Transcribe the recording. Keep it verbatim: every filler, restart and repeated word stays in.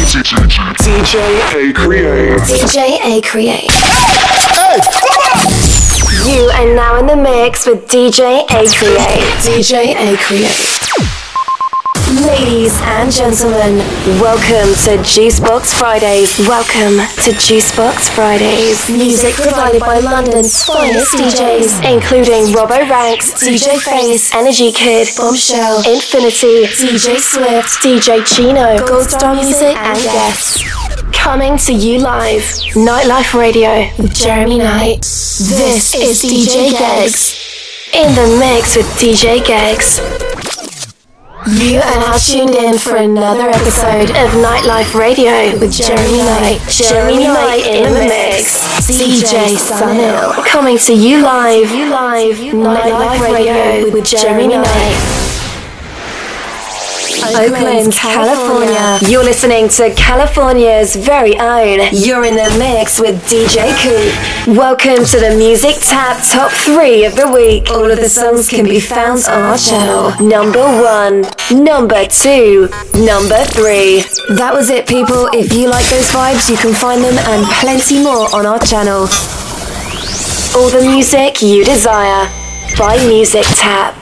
D J A Create. D J A Create. Hey, come on! You are now in the mix with D J A Create. D J A Create. Ladies and gentlemen, welcome to Juicebox Fridays. Welcome to Juicebox Fridays. Music provided by London's finest D Js, including Robbo Ranks, D J Face, Energy Kid, Bombshell, Infinity, D J Swift, D J Chino, Goldstar Music, and guests. Coming to you live, Nightlife Radio with Jeremy Knight. This is D J Geggs. In the mix with D J Geggs. You are now tuned in for another episode of Nightlife Radio with Jeremy Knight. Jeremy Knight in the mix. D J Sunil. Coming to you live, you live, Nightlife Radio with Jeremy Knight. Oakland, California. You're listening to California's very own. You're in the mix with D J Coop. Welcome to the Music Tap Top three of the week. All of the songs can be found on our channel. Number one, number two, number three. That was it, people. If you like those vibes, you can find them and plenty more on our channel. All the music you desire by Music Tap.